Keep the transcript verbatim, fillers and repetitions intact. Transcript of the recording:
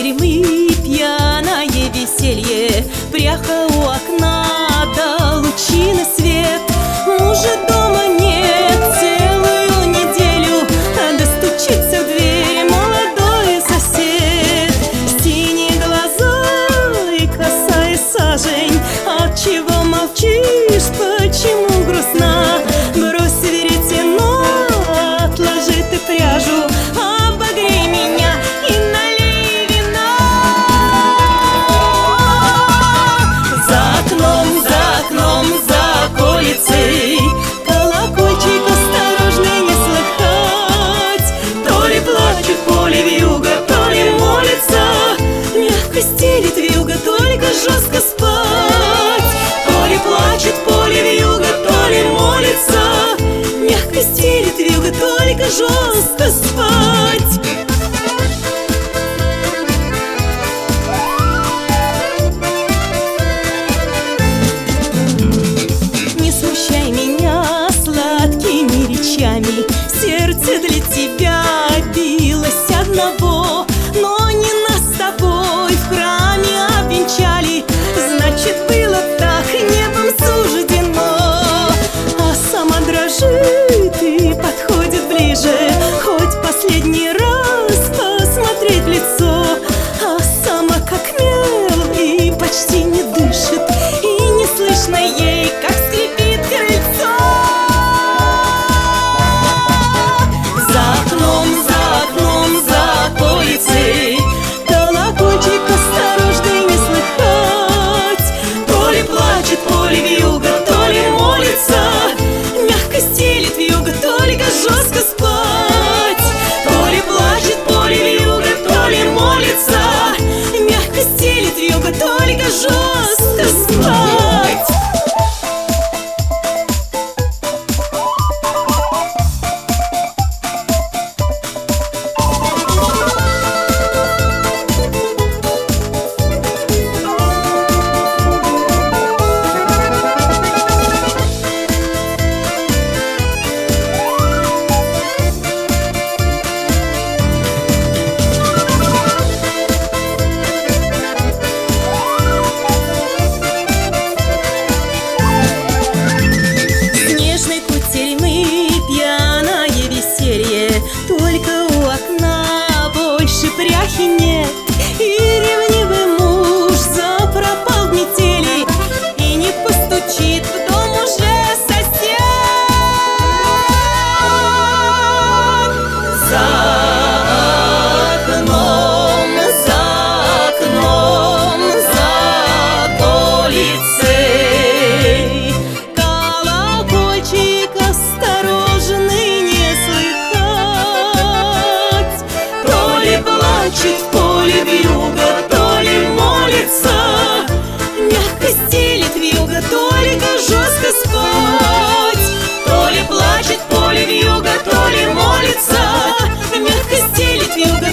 кутерьмы, пьяное веселье, пряха у окна, да лучины свет. Мужа дома нет целую неделю, а достучится в дверь молодой сосед. Синие глаза и косая сажень, отчего молчишь, почему грустна? Брось веретено, отложи ты пряжу, обогрей меня и налей вина. За окном, за окном, за околицей колокольчик осторожный не слыхать. То ли плачет поле вьюга, то ли молится, мягко стелит вьюга, только жестко спать. То ли плачет поле вьюга, то ли молится, мягко стелит вьюга, только жестко спать. Не смущай меня сладкими речами, сердце для тебя билось одного. Но не нас с тобой в храме обвенчали, значит, было так небом суждено. А сама дрожит и подходит ближе, хоть последний раз посмотреть в лицо. А сама как мел и почти не дышит, и не слышно ей, как скрипит крыльцо. За окном, за окном, за околицей колокольчик осторожный не слыхать. То ли плачет поле вьюга, то ли молится, мягко стелит вьюга, только жестко спать. То ли плачет поле вьюга, то ли молится, мягко стелит вьюга, только жестко спать. Только у окна больше пряхи нет, и ревнивый муж запропал в метели, и не постучит в дом уже сосед. За окном, за окном, за околицей колокольчик осторожный не слыхать. То ли плачет в поле вьюга, то ли молится, мягко стелит вьюга, только жестко спать. То ли плачет поле вьюга, то ли молится, мягко стелит вьюга,